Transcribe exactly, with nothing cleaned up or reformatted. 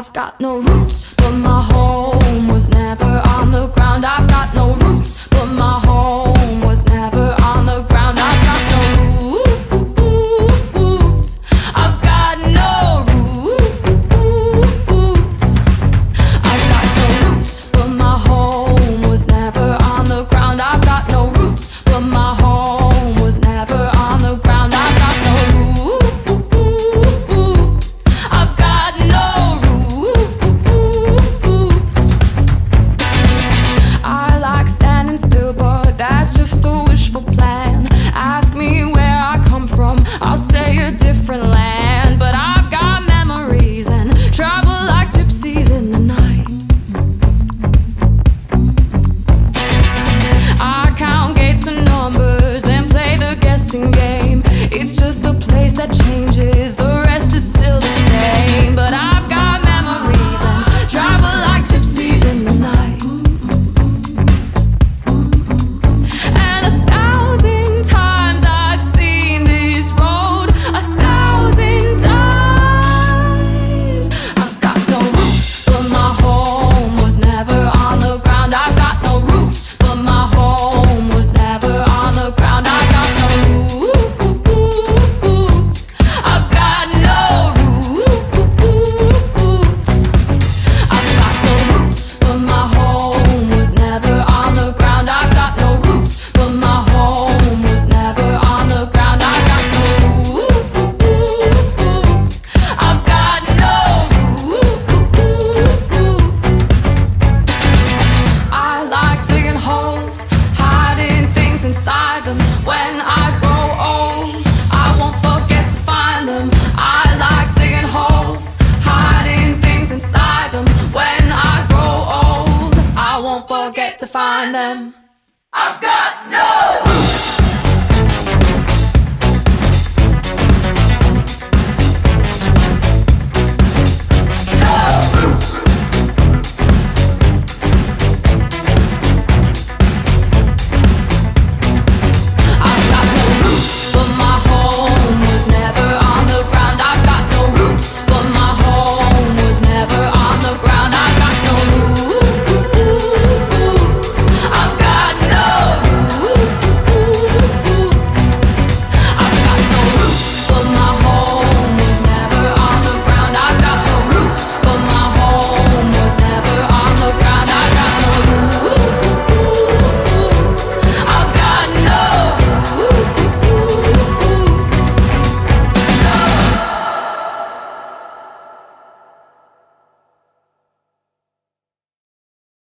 I've got no roots, but my home was never on the ground. I've got no roots, but my home was never on the ground. I've got no roots. I've got no roots. I've got no roots, but my home was never on the ground. I've got no roots, but my home was never on the ground. I've got no roots. I've got no roots. I like standing still, but that's just a wishful plan. Ask me where I come from, I'll say a different land. But I've got memories and travel like gypsies in the night. I count gates and numbers, then play the guessing game. It's just a place that changes, the rest is still the same. But I've got memories and travel like gypsies in the night. And a thousand times I've seen this road, a thousand times. I've got no roots, but my home was never on the ground. I've got no roots, but my home was never on the ground. I've got no roots. I've got no roots. I've got no roots, but my home was never on the ground. I've got no roots, but my home was never on the ground. I've got no roots. I've got no roots. I like digging holes, hiding things inside them. When I grow old, I won't forget to find them. I like digging holes, hiding things inside them. When I grow old, I won't forget to find them. I've got no